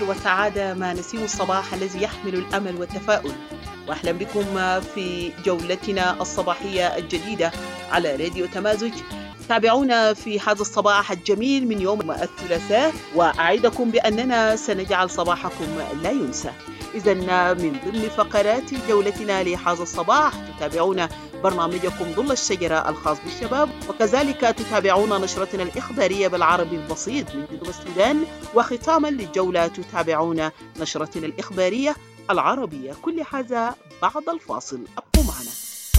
وسعادة مع نسيم الصباح الذي يحمل الأمل والتفاؤل. وأهلا بكم في جولتنا الصباحية الجديدة على راديو تمازج. تابعونا في هذا الصباح الجميل من يوم الثلاثاء، وأعدكم بأننا سنجعل صباحكم لا ينسى. إذن من ضمن فقرات جولتنا لهذا الصباح تتابعون برنامجكم ظل الشجرة الخاص بالشباب، وكذلك تتابعون نشرتنا الإخبارية بالعربي البسيط من جنوب السودان، وختاما للجولة تتابعون نشرتنا الإخبارية العربية. كل هذا بعد الفاصل، أبقوا معنا.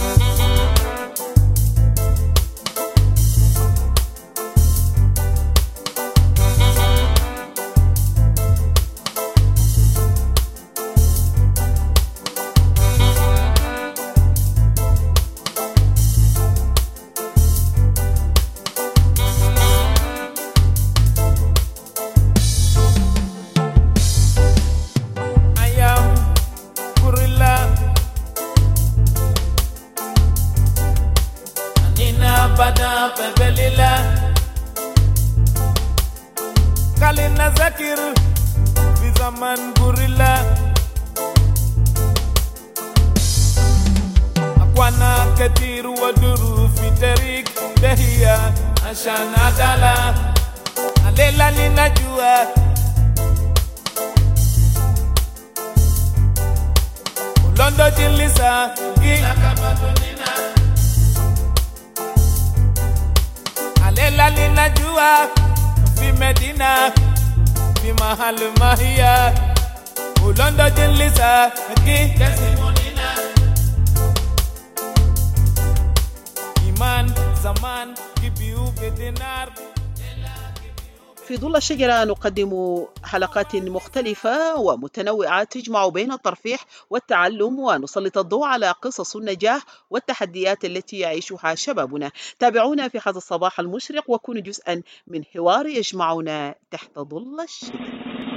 في ظل الشجرة نقدم حلقات مختلفة ومتنوعة تجمع بين الترفيه والتعلم، ونسلط الضوء على قصص النجاح والتحديات التي يعيشها شبابنا. تابعونا في هذا الصباح المشرق وكونوا جزءا من حوار يجمعنا تحت ظل الشجرة.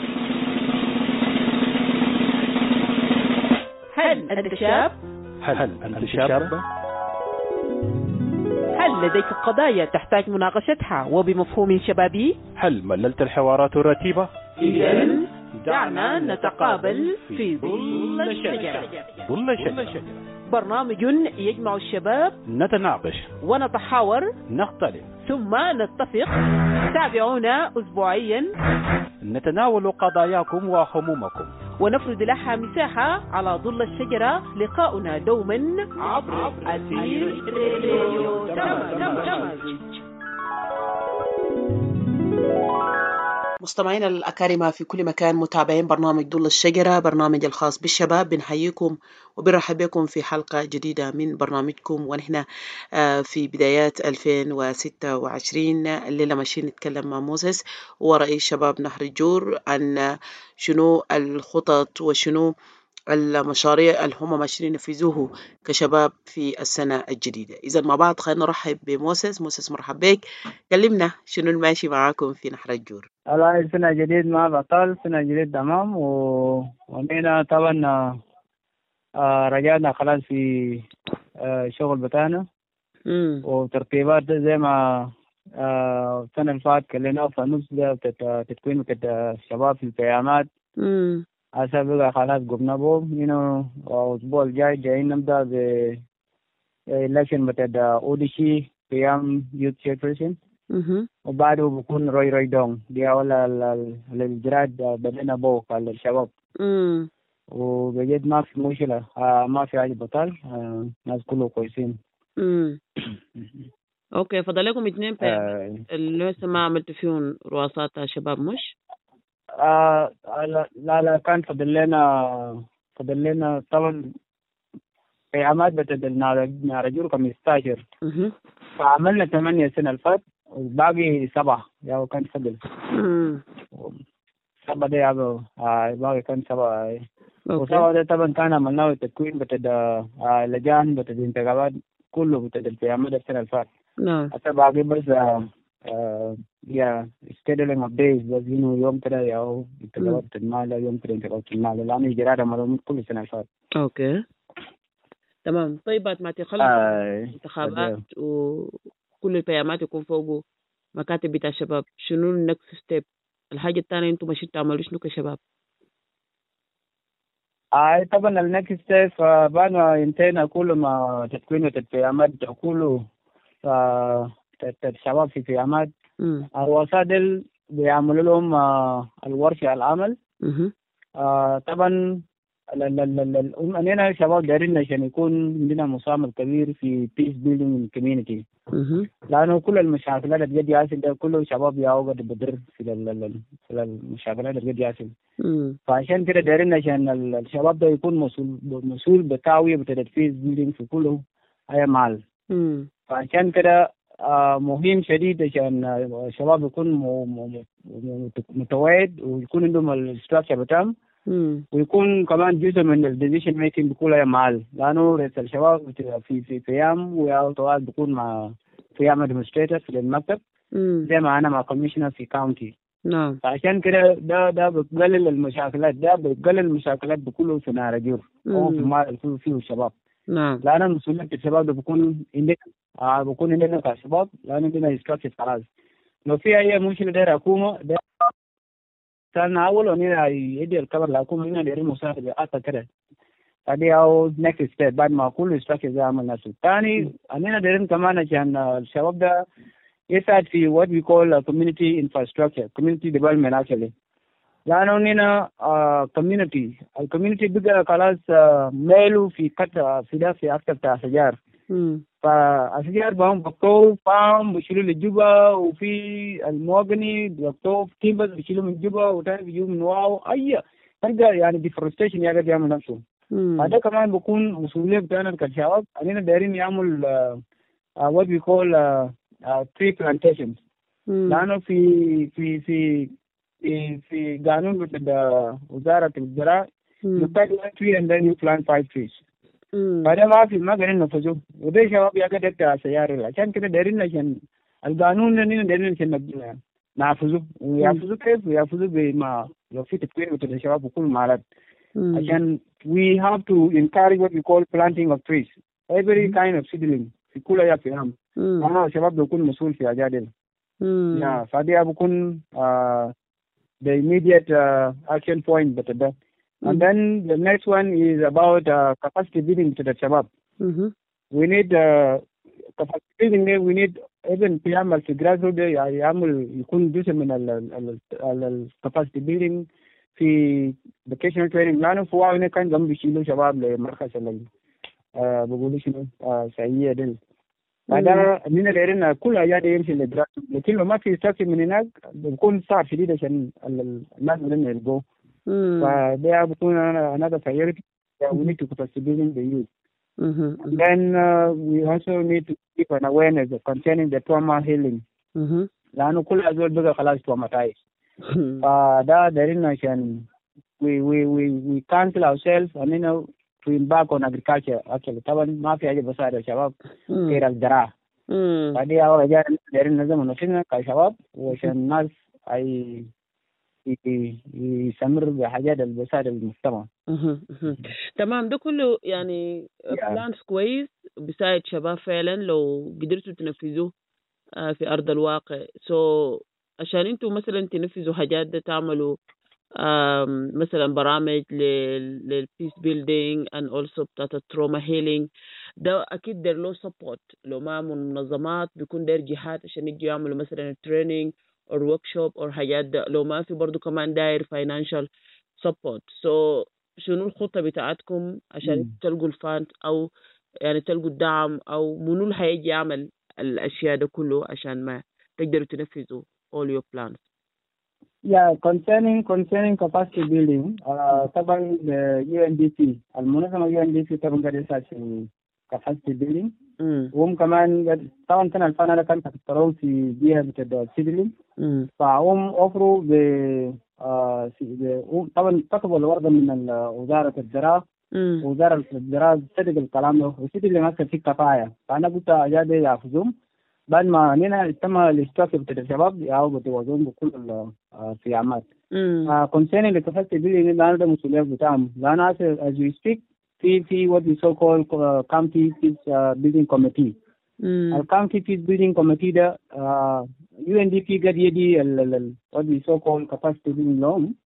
هل أنت شاب؟ هل أنت شابة؟ هل لديك قضايا تحتاج مناقشتها وبمفهوم شبابي؟ هل مللت الحوارات الرتيبة؟ إذن دعنا نتقابل في ظل الشجرة. ظل الشجرة برنامج يجمع الشباب، نتناقش ونتحاور، نختلف ثم نتفق. تابعونا أسبوعيا، نتناول قضاياكم وهمومكم ونفرد لها مساحة على ظل الشجرة. لقاؤنا دوما عبر أثير راديو تمازج. مستمعينا الأكارم في كل مكان، متابعين برنامج ظل الشجرة، برنامج الخاص بالشباب، بنحييكم وبنرحب بكم في حلقة جديدة من برنامجكم. ونحن في بدايات 2026 الليلة ماشيين نتكلم مع موسس ورئيس شباب نهر الجور عن شنو الخطط وشنو المشاريع اللي هم ماشيين ينفذوه كشباب في السنة الجديدة. إذا مع بعض خلينا نرحب بموسس. موسس مرحب بك، كلمنا شنو الماشي معاكم في نهر الجور. والله سنة جديد ما بطل، سنة جديد تمام. ونحن طبعا رجعنا خلاص في شغل بتاعنا وترتيبات زي ما السنة اللي فاتت كلنا في نص تكوين الشباب في القيامات. هسه بقى خلاص قمنا بهم الأسبوع الجاي جايين نبدأ ب election بتاع أوديشي قيام يوث تشيربرسون، وبعده بكون روي دونغ دي أول الإجراءات بدينا بوك على الشباب. وبجد ما في مشكلة، ما في حاجة بطل، الناس كله كويسين. اوكي، فضل لكم 2 اللي لسه ما عملت فيهم رؤساء شباب مش؟ لا كان فضل لنا طبعا قيامات بتدل نارجور 15. فعملنا 8 السنة اللي فاتت وباقي 7 يا كان فضل 7 ده يا باقي كان 7. وسبعة ده طبعا كان عملناه التكوين بتاع لجان بتاع انتخابات كله بتاع القيامات السنة اللي فاتت. حتى باقي بس يا scheduling of days بس يوم كده يا انتخابات المال، يوم كده انتخابات المال، لأنه إجراءات عملهم كل سنة فات. أوكي تمام. طيب بعد ما تخلص انتخابات وكل القيامات يكون فوقه مكاتب بتاع الشباب، شنو النكست ستيب؟ الحاجة الثانية انتم ماشي تعملوا شنو كشباب؟ طبعا النكست ستيب بعد ما انتهينا كل ما تكوين التفاهمات كله الشباب في فيامات الوسائل بيعملوا لهم الورشة العمل. طبعا أننا شباب دايرين عشان يكون عندنا مساهمة كبير في peace building community. لأنه كل المشاكلات اللي قد يحصل ده كله شباب يقعد بدر في المشاكلات اللي قد يحصل. فعشان كده دايرين عشان الشباب ده يكون مسؤول بتاوية بتاعت peace building في كله أي مال. فعشان كده مهم شديد عشان الشباب يكون متواعد ويكون عندهم الاستراكشر بتاعهم ويكون كمان جزء من الديسيشن ميكينج بكل أي محل. لأنه رئيس الشباب في فيام وطوال بيكون مع فيام ادمنستريتور في المكتب زي ما أنا مع كوميشنر في كاونتي. نعم. فعشان كده ده بيقلل المشاكلات بكله في ناراجور أو في المال كله فيه الشباب. نعم. لأن مسؤولية الشباب ده بيكون عندنا كشباب لأن عندنا استراكشر خلاص. لو في أي مشكلة داير حكومة ده كان أول ونينا يدي الكبر لحكومة هنا دايرين مساعدة أكتر كده. هذه أو next step بعد ما كل استراكشر زي عمل نفسه. ثاني أننا دايرين كمان عشان الشباب ده يساعد في what we call community infrastructure, community development actually. لأنه هنا الكوميونتي بقى خلاص ميلوا في أكتر بتاع أشجار. فأشجار بهم بقطوه فام بيشيلوا للجبا وفي المواغني بقطوه تيمبس بيشيلوا من الجبا وتاني بيجوا من واو أي تلقى يعني ديفورستيشن يقدر يعمل نفسه. هذا كمان بيكون مسؤولية بتاعنا كشباب أننا دايرين يعمل what we call tree plantations. لأنه في قانون بتاع وزارة الزراعة you plant 1 tree and then you plant 5 trees. فده ما قدرنا ننفذه وده شباب يقدر يقطع سيارة. عشان كده دايرين عشان القانون ده دايرين عشان ننفذه وينفذه كيف وينفذه بما لو في تفكير بتاع الشباب وكل مالات. عشان we have to encourage what we call planting of trees every kind of seedling في كل أي فيهم. أنا الشباب بيكون مسؤول في أجادل. فده بيكون the immediate action point but that. And then the next one is about capacity building to the shabab. We need capacity building there. We need even يعمل في grassroots يعمل يكون جزء من ال capacity building في vocational training. لأنه في واحد كان جنب بيشيلوا شباب لمركز بقولوا شنو سعية دل. هذا من الإيران كل أيام يمشي للدراسة لكن لو ما في استراكشر من هناك بيكون صعب شديد عشان الناس بدنا يلقوا. فده بيكون another priority that we need to participate the youth. Then we also need to keep an awareness concerning the trauma healing. لأنه كل أزول بقى خلاص traumatized. فده دارين عشان we cancel ourselves and to embark on agriculture actually. طبعا ما في حاجة بساعد الشباب غير الزراعة. فدي أول حاجة دارين نظام نفسنا كشباب وعشان الناس يستمر بحاجات اللي بساعد المجتمع. تمام. ده كله يعني بلانس كويس بيساعد شباب فعلا لو قدرتوا تنفذوه في أرض الواقع. عشان انتوا مثلا تنفذوا حاجات ده تعملوا مثلا برامج للبيس بيلدينج and also بتاعت التروما هيلينج ده أكيد دير له سبورت. لو ما منظمات بيكون دير جهات عشان يجوا يعملوا مثلا تريننج أو workshop أو حاجات ده. لو ما في برضو كمان داير financial support. شنو الخطة بتاعتكم عشان تلقوا الفاند أو يعني تلقوا الدعم أو منو اللي هيجي يعمل الأشياء ده كله عشان ما تقدروا تنفذوا all your plans؟ Yeah, concerning capacity building, طبعا UNDP المنظمة UNDP طبعا قاعد يساعد في capacity building. وهم كمان طبعا كان الفن كان تكتروا في جهة بتاع سيدلين. فهم أوفروا طبعا كتبوا الورقة من وزارة الزراعة. وزارة الزراعة صدق الكلام ده وسيدلين ما كان في كفاية. فأنا قلت أجاد يأخذهم بعد ما نينا تم الاستراكشر بتاع الشباب أو بتوازن بكل الصيامات. concerning the capacity building لأنه مسؤولية بتاعهم. لأنه as we speak في what we so called county peace building committee. county peace building committee ده UNDP قد يدي what we so called capacity building لهم.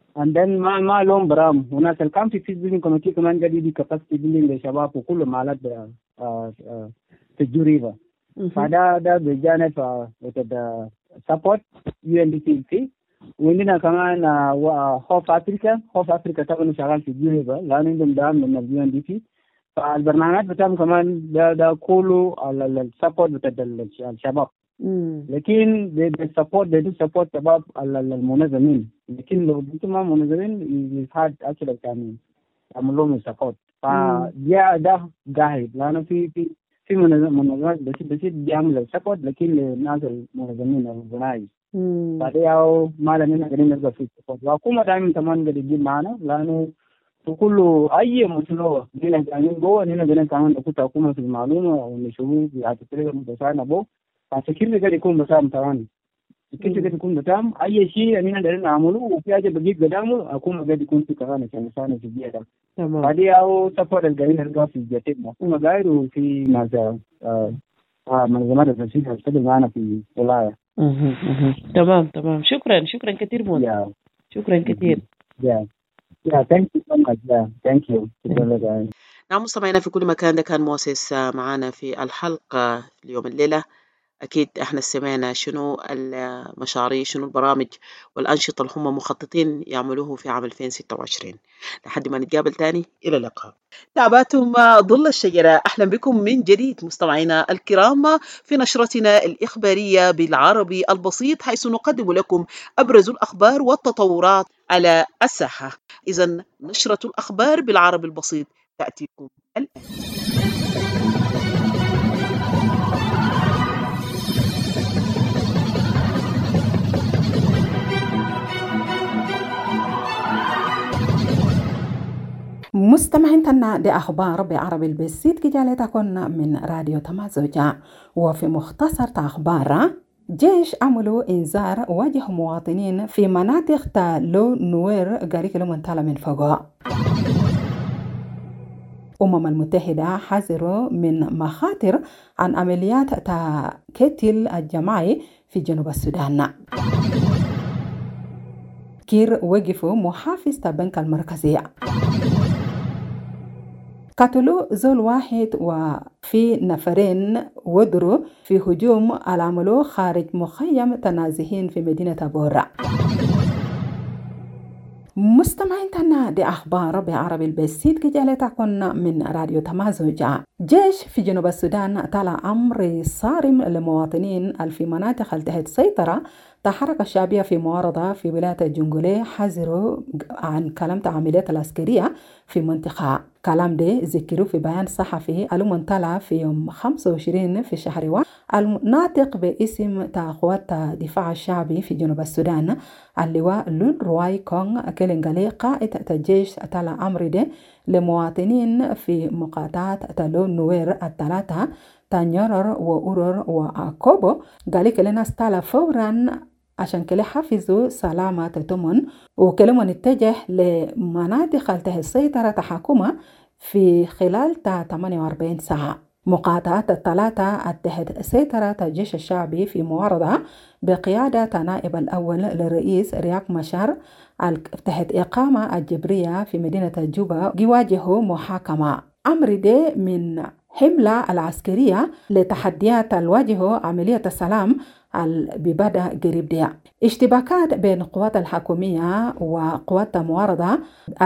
and then ما لهم برام. هناك كان في building committee كمان قاعد يدي capacity building للشباب وكل مالات في الجريبة. فده بجانب support UNDP. وعندنا كمان هوف أفريقيا طبعا شغال في الجريبة لأن عندهم دعم من UNDP. فالبرنامج بتاعهم كمان ده كله على السبورت بتاع الشباب. لكن they do support شباب المنظمين. لكن لو انتم ما منظمين يحد أكيد كمان يعملوا لهم support. ده قاعد لأنه في منظمات بس بيعملوا support لكن الناس المنظمين الجنائي. فده ما لنا قاعدين نلقى في support. وحكومة دائما كمان قاعد تجيب معنا لأنه وكل أي مشروع هنا قاعدين جوا هنا قاعدين كمان نكون حكومة في المعلومة ونشوفه بيعتبره متساعد بو. فكيف قاعد يكون بسام ثواني. كيف قاعد يكون بسام أي شيء هنا قاعدين نعمله وفي حاجة بجيب قدامه حكومة قاعد يكون في كمان عشان يساعد في الجيل. فدي أو سفر القاعدين نلقى في الجتة حكومة قاعد وفي ناس منظمات التنسيق هتشتغل معنا في ولاية. تمام. شكرا كثير مولانا. شكرا كثير. thank you so much. Thank you. نعم مستمعينا في كل مكان، ده كان مؤسس معنا في الحلقة اليوم الليلة. أكيد احنا سمعنا شنو المشاريع، شنو البرامج والأنشطة اللي هم مخططين يعملوه في عام 2026. لحد ما نتقابل تاني، إلى اللقاء. تابعتم ظل الشجرة. أهلا بكم من جديد مستمعينا الكرام في نشرتنا الإخبارية بالعربي البسيط، حيث نقدم لكم أبرز الأخبار والتطورات على الساحة. إذن نشرة الأخبار بالعربي البسيط تأتيكم الآن. مستمعين تنا دي أخبار بعربي البسيط كجالتكن من راديو تمازوجا. وفي مختصر أخبار جيش عملوا إنذار وجه مواطنين في مناطق تالو نوير قريب المنطقة من فوق. المتحدة حذروا من مخاطر عن عمليات تقتل الجماعي في جنوب السودان. كير وقفوا محافظ البنك المركزية. قتلوا زول واحد وفي نفرين ودروا في هجوم العملوا خارج مخيم تنازحين في مدينة بورا. مستمعين تنا دي أخبار بعربي البسيط كجالتكن من راديو تمازوجا. جيش في جنوب السودان طلع أمر صارم للمواطنين في مناطق تحت سيطرة تحرك الشعبية في معارضة في ولاية الجنجولي حذروا عن كلام عمليات العسكرية في منطقة. كلام ده ذكروا في بيان صحفي المنطلع في يوم 25 في شهر واحد الناطق باسم قوات الدفاع الشعبي في جنوب السودان اللواء لون رواي كونغ كلينغالي قائد الجيش طلع أمر ده لمواطنين في مقاطعات تالو نوير الثلاثة تانيورر وأورور وأكوبو قالي كلنا استعلا فورا عشان كده حافظوا سلامة تمن وكلمة نتجه لمناطق تحت السيطرة تحكمها في خلال 48 ساعة. مقاطعات الثلاثة تحت سيطرة الجيش الشعبي في معارضة بقيادة نائب الأول للرئيس رياك مشار تحت إقامة الجبرية في مدينة جوبا يواجهوا محاكمة. أمر ده من حملة العسكرية لتحديات الواجهة عملية السلام ببدأ قريب دي. اشتباكات بين قوات الحكومية وقوات المعارضة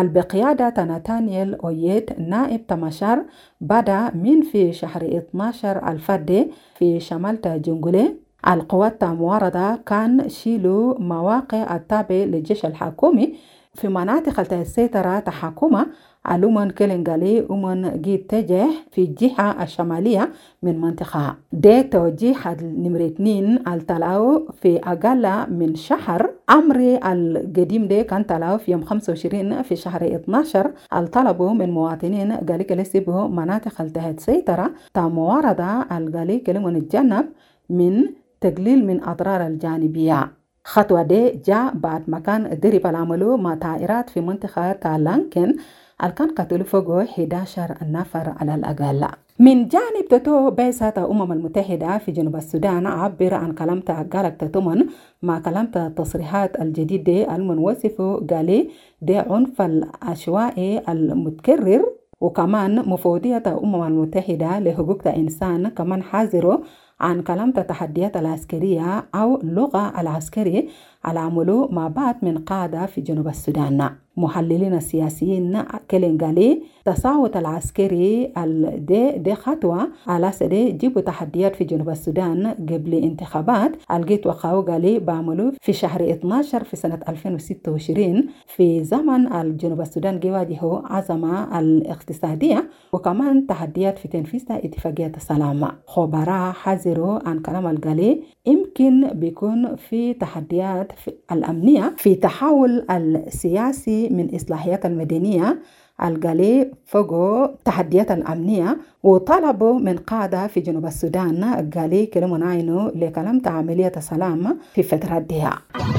بقيادة ناتانيال أويت نائب تماشار بدأ من في شهر 12 الفرد في شمال جنجولي. القوات المعارضة كان شيلوا مواقع التابع للجيش الحكومي في مناطق السيطرة تحكمها علومن كلينغالي ومن جيتجه في الجهة الشمالية من منطقة. ده توجيه نمرة 2 التلاو في أقل من شهر. أمر القديم ده كان تلاو في يوم 25 في شهر 12 الطلبوا من مواطنين قالي كليسيبوا مناطق تحت سيطرة معارضة القالي كلمون الجنب من تقليل من أضرار الجانبية. خطوة دي جاء بعد ما كان درب العملو مع طائرات في منطقة لانكن كان قتلوا فوق 11 نفر على الأقل. من جانب تتو بعثة المتحدة في جنوب السودان عبر عن كلامته قالك تتمن مع كلامته التصريحات الجديدة المنوصفة قالي دي عنف العشوائي المتكرر، وكمان مفوضية المتحدة لحقوق الإنسان كمان حذروا عن كلامته التحديات العسكرية أو اللغة العسكري العملوا مع بعض من قادة في جنوب السودان. محللين السياسيين كلين قالي تصاوت العسكري دي خطوة على سدي جيبوا تحديات في جنوب السودان قبل انتخابات الجيت وقاو قالي بعملوا في شهر 12 في سنة 2026 في زمن الجنوب السودان يواجهوا عظمة الاقتصادية وكمان تحديات في تنفيذ اتفاقية السلام. خبراء حذروا عن كلام القالي يمكن بيكون في تحديات في الأمنية في تحول السياسي من إصلاحيات المدنية القالي فوقو تحديات الأمنية، وطلبوا من قادة في جنوب السودان قالي كلمة عينو لكلام عملية السلام في فترة ديها.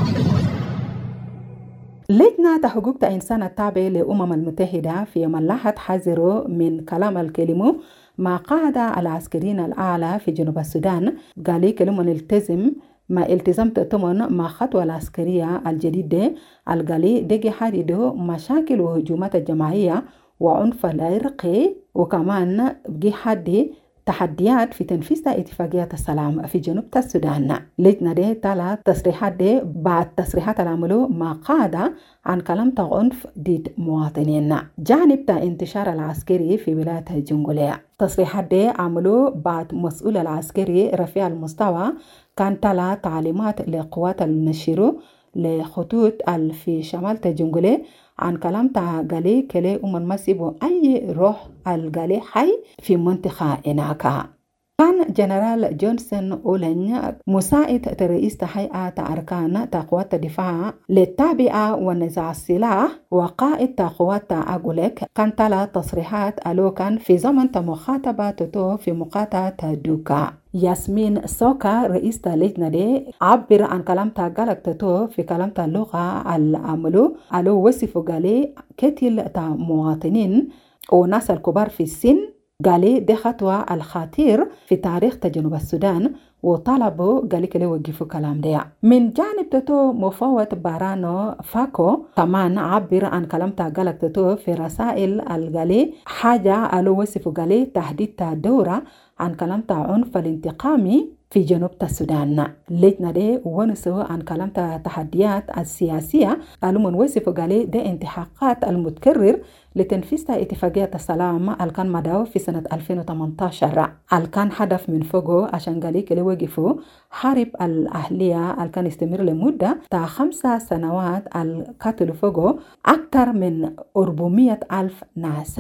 لجنة حقوق الإنسان التابعة للأمم المتحدة في يوم الأحد حذروا من كلام الكلمة مع قادة العسكريين الأعلى في جنوب السودان قالي كلمة نلتزم ما التزام تتمن مع خطوة العسكرية الجديدة القالي دقي حديدو مشاكل وهجومات الجماعية وعنف العرقي، وكمان بقي حدي تحديات في تنفيذ اتفاقية السلام في جنوب السودان. لجنة دي تلا تصريحات دي بعد تصريحات العملو مع قادة عن كلام عنف ضد مواطنين جانب انتشار العسكري في ولاية الجنوبية. تصريحات دي عملوا بعد مسؤول العسكري رفيع المستوى كان تلا تعليمات لقوات النشيرو لخطوط في شمال الجنوبية عن كلام قالي كلي مسيبو أي روح القالي حي في منطقة إناكا. كان جنرال جونسون أولين مساعد رئيس هيئة أركان قوات الدفاع للتابعة ونزاع السلاح وقائد قوات أغوليك كان تلا تصريحات ألوكان في زمن مخاطبة تتو في مقاطعة دوكا. ياسمين سوكا رئيس اللجنة دي عبر عن كلام قالك تتو في كلام اللغة العملو ألو وصفوا قالي كتل مواطنين وناس الكبار في السن قالي دي خطوة الخطير في تاريخ جنوب السودان، وطلبوا قالي كلي وقفوا كلام دي. من جانب تتو مفوض بارانو فاكو كمان عبر عن كلام قالك تتو في رسائل القالي حاجة ألو وصفوا قالي تحديد دورة عن كلام عنف الانتقامي في جنوب السودان. لجنة دي ونسوا عن كلام تحديات السياسية قالوا من وصفوا قالي دي انتحاقات المتكرر لتنفيذ اتفاقية السلام الكان مدعو في سنة 2018 الكان هدف من فوقه عشان قالي كلي وقفوا حرب الأهلية الكان يستمر لمدة 5 سنوات القتل فوقه أكثر من 400,000 ناس.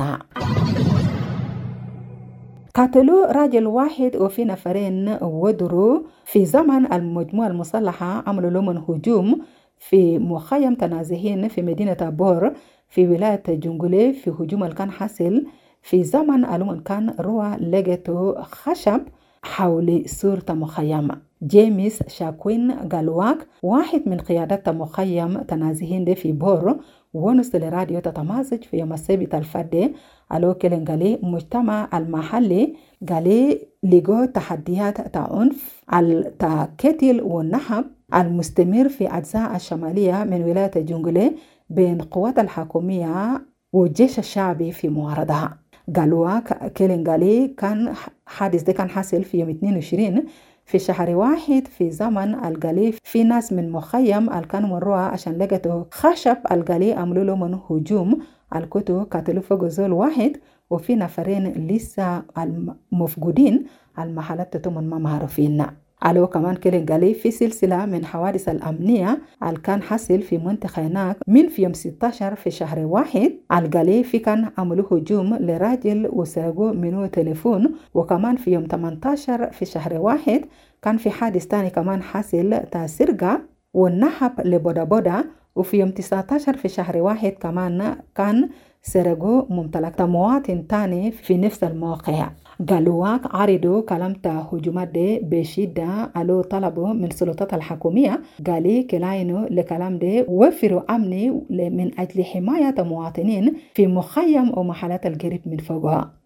قتلوا راجل واحد وفي نفرين ودروا في زمن المجموعة المسلحة عملوا لهم هجوم في مخيم تنازحين في مدينة بور في ولاية جنجولي. في هجوم كان حاصل في زمن ألومن كان روى لقيته خشب حول سور مخيم. جيمس شاكوين غالواك واحد من قيادات مخيم تنازحين دي في بور ونص لراديو تتمازج في يوم السبت الفدي ألو كلين قالي مجتمع المحلي قالي لقوا تحديات عنف التكتل والنهب المستمر في أجزاء الشمالية من ولاية جنجولي بين قوات الحكومية والجيش الشعبي في معارضها. قالوا كلين قالي كان حادث ده كان حاصل في يوم 22 في شهر 1 في زمن القالي في ناس من مخيم الكانوا مروا عشان لقيتوا خشب القالي عملوا لهم هجوم الكتو قتلوا فوق زول واحد وفي نفرين لسه المفقودين المحلات تتمن ما معروفين. قالوا كمان كلين قالي في سلسلة من حوادث الأمنية الكان حصل في منطقة هناك من في يوم 16 في شهر 1 القالي في كان عملوا هجوم لراجل وسرقوا منه تليفون، وكمان في يوم 18 في شهر 1 كان في حادث تاني كمان حصل تسرقة والنهب لبودا، وفي يوم 19 في شهر 1 كمان كان سرقوا ممتلكات مواطن تاني في نفس الموقع. قالوا عرضوا كلام هجومات دي بشدة ألو طلبوا من السلطات الحكومية قالي كلاينو لكلام دي وفروا أمني من أجل حماية مواطنين في مخيم ومحلات القريب من فوقها.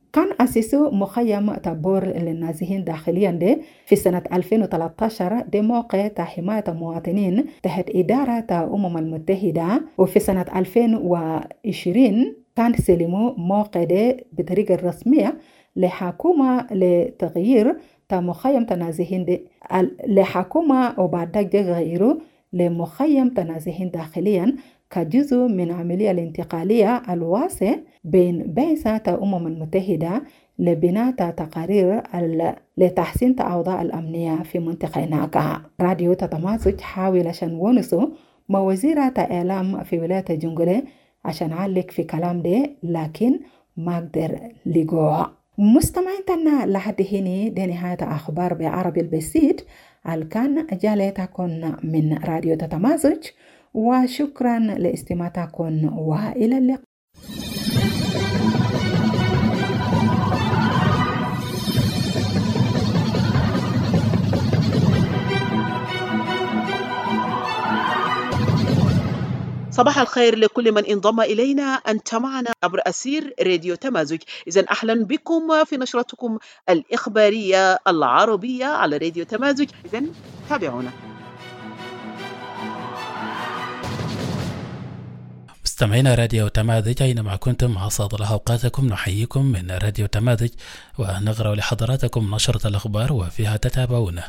كان أسسوا مخيم تابور للنازحين داخليا ده في سنة 2013 ده موقع حماية المواطنين تحت إدارة المتحدة، وفي سنة 2020 كان سلموا موقع ده بطريقة رسمية لحكومة لتغيير مخيم تنازحين ده لحكومة، وبعد ذلك غيروا لمخيم تنازحين داخليا كجزء من عملية الانتقالية الواسع بين بعثة المتحدة لبناء تقارير لتحسين الأوضاع الأمنية في منطقة هناك. راديو تمازج حاول عشان ونسوا وزيرة الإعلام في ولاية جنجولة عشان علق في كلام ده، لكن ما قدر لقوها. مستمعين تنا لحد هنا دي نهاية أخبار بعربي البسيط الكان جالتكم من راديو تمازج، وشكرا لاستماعتكم وإلى اللقاء. صباح الخير لكل من انضم إلينا. أنت معنا عبر أثير راديو تمازج. إذن أهلا بكم في نشرتكم الإخبارية العربية على راديو تمازج. إذن تابعونا. مستمعينا راديو تمازج أينما كنتم عصاد الله أوقاتكم، نحييكم من راديو تمازج ونقرأ لحضراتكم نشرة الأخبار وفيها تتابعون.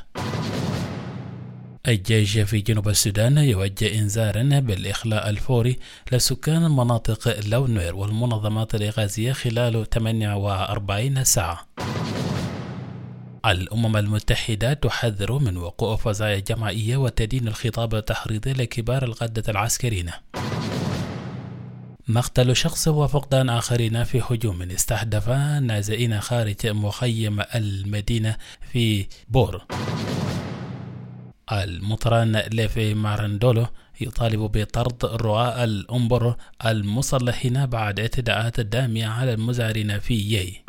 الجيش في جنوب السودان يوجه إنذارا بالإخلاء الفوري لسكان مناطق لونوير والمنظمات الإغاثية خلال 48 ساعة. الأمم المتحدة تحذر من وقوع فزايا جماعية وتدين الخطاب التحريضي لكبار القادة العسكريين. مقتل شخص وفقدان آخرين في هجوم استهدف نازحين خارج مخيم المدينة في بور. المطران ليفي مارندولو يطالب بطرد رعاة الأمبر المسلحين بعد اعتداءات دامية على المزارعين في يي.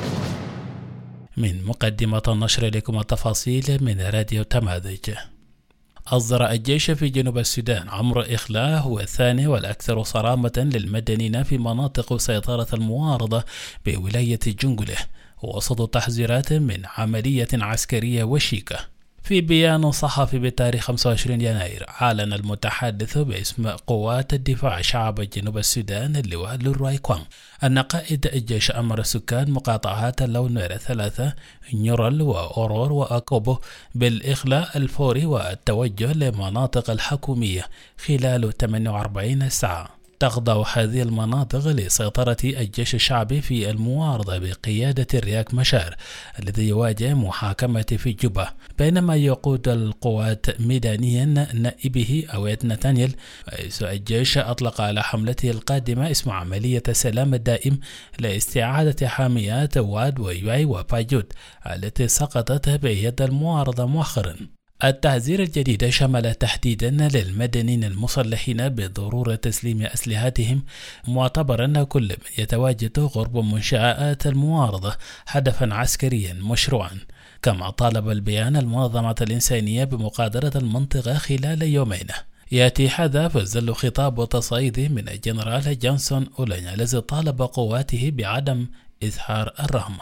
من مقدمة النشر لكم التفاصيل من راديو تمازج. أصدر الجيش في جنوب السودان أمر إخلاء هو الثاني والأكثر صرامة للمدنيين في مناطق سيطرة المعارضة بولاية جنجولة وسط تحذيرات من عملية عسكرية وشيكة. في بيان صحفي بتاريخ 25 يناير أعلن المتحدث باسم قوات الدفاع شعب جنوب السودان اللواء لوراي كوان أن قائد الجيش أمر سكان مقاطعات لونوير 3 نيورال وأورور وأكوبو بالإخلاء الفوري والتوجه لمناطق الحكومية خلال 48 ساعة. تخضع هذه المناطق لسيطرة الجيش الشعبي في المعارضة بقيادة رياك مشار الذي يواجه محاكمة في جوبا، بينما يقود القوات ميدانيا نائبه أويت نتانيل، رئيس الجيش أطلق على حملته القادمة اسم عملية السلام الدائم لاستعادة حاميات واد ويواي وباجوت التي سقطت بيد المعارضة مؤخرا. التحذير الجديد شمل تحديدا للمدنيين المسلحين بضرورة تسليم أسلحتهم، معتبرا كل من يتواجد قرب منشآت المعارضة هدفا عسكريا مشروعا. كما طالب البيان المنظمات الإنسانية بمغادرة المنطقة خلال يومين. يأتي هذا في ظل خطاب تصعيدي من الجنرال جونسون أولانيا الذي طالب قواته بعدم إظهار الرحمة.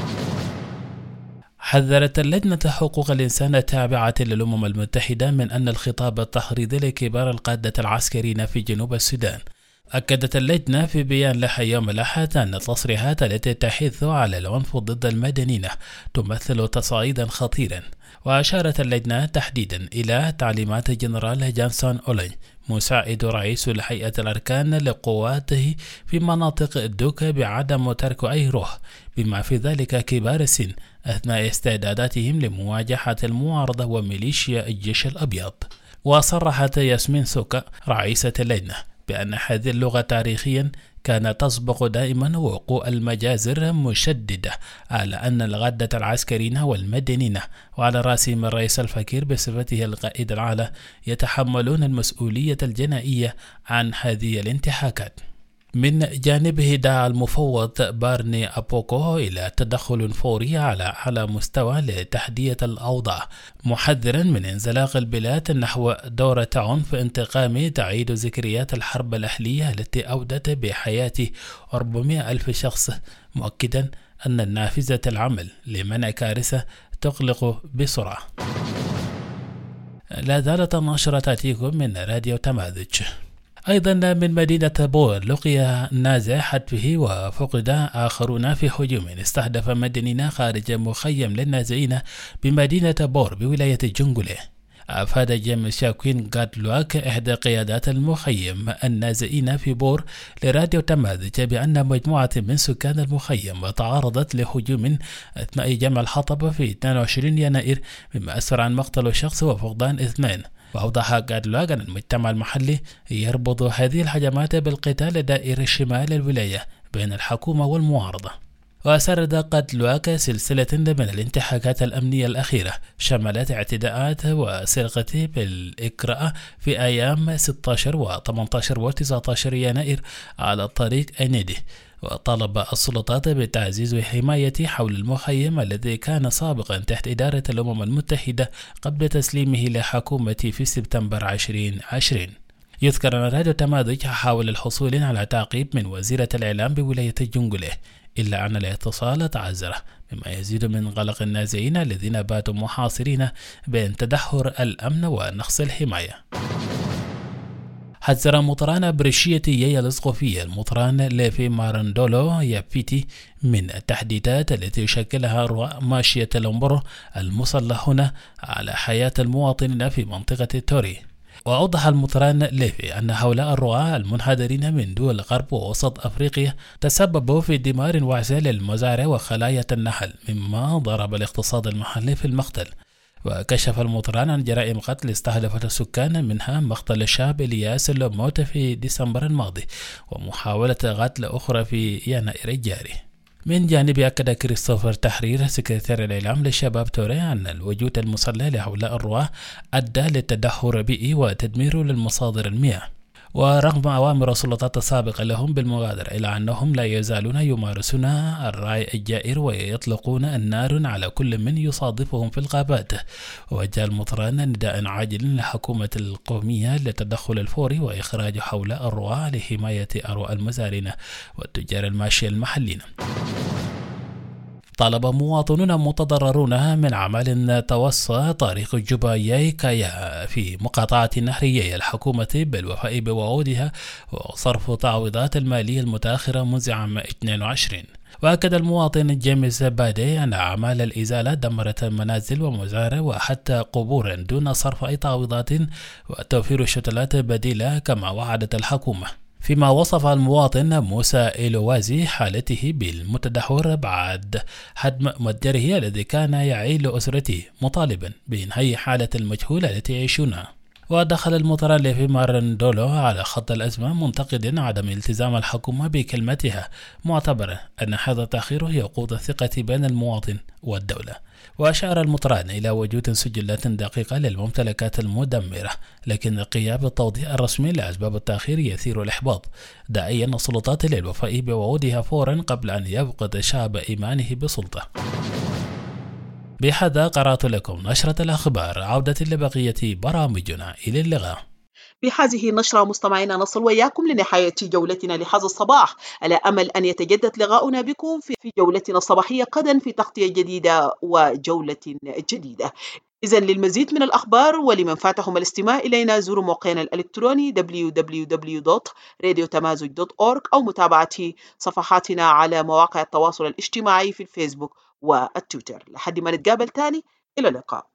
حذرت اللجنة حقوق الإنسان التابعة للأمم المتحدة من أن الخطاب التحريضي لكبار القادة العسكريين في جنوب السودان. أكدت اللجنة في بيان لها يوم الأحد أن التصريحات التي تحث على العنف ضد المدنيين تمثل تصعيدا خطيرا، وأشارت اللجنة تحديدا إلى تعليمات الجنرال جونسون أولاني مساعد رئيس الهيئة الأركان لقواته في مناطق الدوكا بعدم ترك أي روح بما في ذلك كبار السن أثناء استعداداتهم لمواجهة المعارضة وميليشيا الجيش الأبيض. وصرحت ياسمين سوكا رئيسة اللجنة بأن هذه اللغة تاريخيا كانت تسبق دائما وقوع المجازر، مشددة على أن الغدة العسكريين والمدنيين وعلى رأسهم الرئيس الفكير بصفته القائد الأعلى يتحملون المسؤولية الجنائية عن هذه الانتهاكات. من جانبه دعا المفوض بارني أبوكو إلى تدخل فوري على أعلى مستوى لتحدية الأوضاع، محذرا من انزلاق البلاد نحو دورة عنف انتقامي تعيد ذكريات الحرب الأهلية التي أودت بحياة 400 ألف شخص، مؤكدا أن النافذة العمل لمنع كارثة تقلق بسرعة. لا زالت النشرة تأتيكم من راديو تمازج. أيضا من مدينة بور لقي نازح حتفه وفقد آخرون في هجوم استهدف مدنيين خارج مخيم للنازحين بمدينة بور بولاية جنجولة. أفاد جيمس شاكوين غادلواك إحدى قيادات المخيم النازحين في بور لراديو تمازج بأن مجموعة من سكان المخيم تعرضت لهجوم أثناء جمع الحطب في 22 يناير مما أسفر عن مقتل شخص وفقدان 2. وأوضح غادلواك أن المجتمع المحلي يربط هذه الهجمات بالقتال دائري شمال الولاية بين الحكومة والمعارضة. وسرد غادلواك سلسلة من الانتهاكات الأمنية الأخيرة شملت اعتداءات وسرقة بالإكراء في أيام 16 و 18 و 19 يناير على الطريق أنيدي، وطلب السلطات بتعزيز حماية حول المخيم الذي كان سابقا تحت إدارة الأمم المتحدة قبل تسليمه لحكومة في سبتمبر 2020. يذكر أن راديو تمازج حاول الحصول على تعقيب من وزيرة الإعلام بولاية جنجولة، إلا أن الاتصال تعذر مما يزيد من قلق النازحين الذين باتوا محاصرين بين تدهور الأمن ونقص الحماية. حذر مطران بريشية يايا الاسقفية المطران ليفي ماراندولو يابيتي من التحديدات التي يشكلها رواء ماشية الأمبرو المسلحون على حياة المواطنين في منطقة توري. وأوضح المطران ليفي أن هؤلاء الرعاة المنحدرين من دول غرب ووسط أفريقيا تسببوا في دمار واسع للمزارع وخلايا النحل مما ضرب الاقتصاد المحلي في المقتل. وكشف المطران عن جرائم قتل استهدفت السكان، منها مقتل الشاب إلياس اللوموت في ديسمبر الماضي ومحاولة قتل أخرى في يناير الجاري. من جانب أكد كريستوفر تحرير سكرتير الإعلام للشباب توري أن الوجود المسلح لهؤلاء الرعاة أدى للتدهور بيئي وتدمير للمصادر المياه، ورغم أوامر السلطات السابقة لهم بالمغادرة إلى أنهم لا يزالون يمارسون الرعي الجائر ويطلقون النار على كل من يصادفهم في الغابات. وجه المطران نداء عاجل للحكومة القومية للتدخل الفوري وإخراج هؤلاء الرعاة لحماية أرواح المزارعين والتجار الماشية المحليين. طالب مواطنون متضررون من أعمال توسع طريق جوبا كايا في مقاطعة نهرية الحكومة بالوفاء بوعودها وصرف تعويضات المالية المتأخرة منذ عام 22. وأكد المواطن جيمس بادي أن أعمال الإزالة دمرت منازل ومزارع وحتى قبور دون صرف أي تعويضات وتوفير شتلات بديلة كما وعدت الحكومة. فيما وصف المواطن موسى إلوازي حالته بالمتدهور بعد هدم متجره الذي كان يعيل أسرته، مطالبا بإنهاء حالة المجهولة التي يعيشونها. ودخل المطران ليفي ماراندولو على خط الأزمة منتقدا عدم التزام الحكومة بكلمتها، معتبرا أن هذا التأخير يقود الثقة بين المواطن والدولة. وأشار المطران إلى وجود سجلات دقيقة للممتلكات المدمرة، لكن غياب التوضيح الرسمي لأسباب التأخير يثير الإحباط، داعيا السلطات للوفاء بوعودها فورا قبل أن يفقد شعب إيمانه بسلطة. بهذا قرأت لكم نشرة الأخبار، عودة لبقية برامجنا إلى اللقاء. بهذه النشرة مستمعينا نصل وإياكم لنهاية جولتنا لهذا الصباح، على أمل أن يتجدد لقاؤنا بكم في جولتنا الصباحية غدا في تغطية جديدة وجولة جديدة. إذن للمزيد من الأخبار ولمن فاتهم الاستماع إلينا زوروا موقعنا الإلكتروني www.radiotamazuj.org أو متابعة صفحاتنا على مواقع التواصل الاجتماعي في الفيسبوك والتويتر. لحد ما نتقابل تاني، إلى اللقاء.